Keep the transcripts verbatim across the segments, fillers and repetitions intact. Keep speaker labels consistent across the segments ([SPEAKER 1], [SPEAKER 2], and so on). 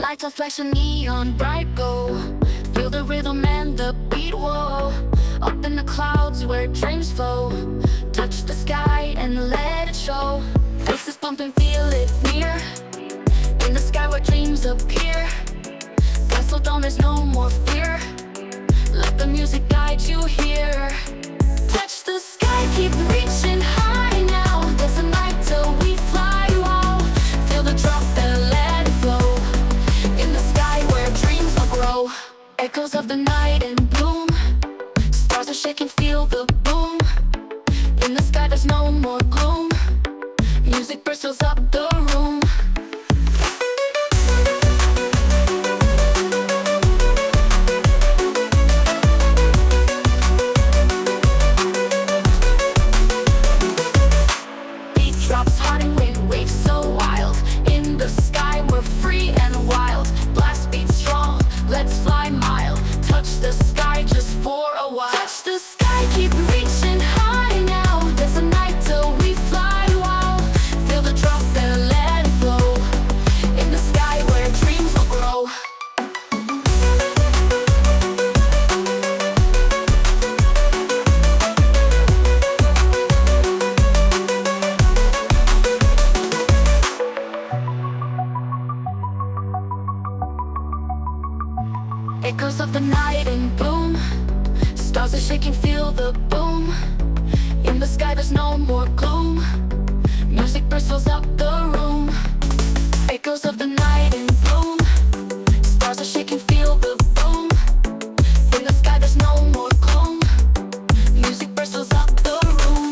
[SPEAKER 1] Lights are flashing neon bright go. Feel the rhythm and the beat, whoa. Up in the clouds where dreams flow. Touch the sky and let it show. Faces pumping, feel it near. In the sky where dreams appear. Castle down, there's no more fear. Let the music guide you here. Touch the sky, keep reaching high now. There's a night till we fly, wow. Feel the drop and let it flow. In the sky where dreams will grow. Echoes of the night in bloom. Stars are shaking, feel the boom. In the sky there's no more gloom. Music bursts up the room. Beat drops hard and wind waves so wild. In the sky we're free and wild. Blast beats strong, let's fly mild. Touch the sky just for a while. Touch the sky, keep reaching high now. There's a night till we fly, wow. Feel the drop and let it flow. In the sky where dreams will grow. Echoes of the night in bloom. Stars are shaking, feel the boom. In the sky there's no more gloom. Music bursts up the room. Echoes of the night in bloom. Stars are shaking, feel the boom. In the sky there's no more gloom. Music bursts up the room.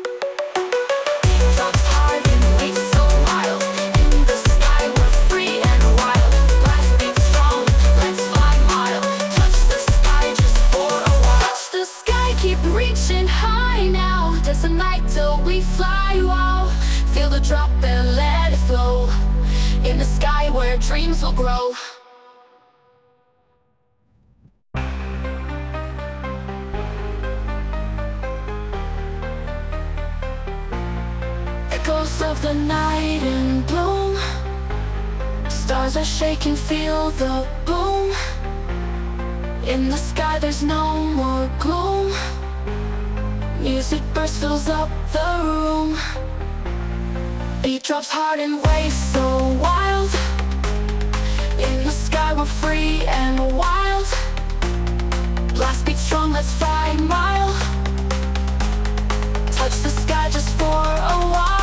[SPEAKER 1] Drops hard and waves so wild. In the sky we're free and wild. Blast beats strong, let's fly mild. Touch the sky just for a while. Touch the sky, keep reaching high now. There's a night till we fly, wow. Feel the drop and let it flow. In the sky where dreams will grow. Echoes of the night in bloom. Stars are shaking, feel the boom. In the sky there's no more gloom. Music bursts, fills up the room. Beat drops hard and waves so wild. In the sky we're free and wild. Blast beats strong, let's fly mild. Touch the sky just for a while.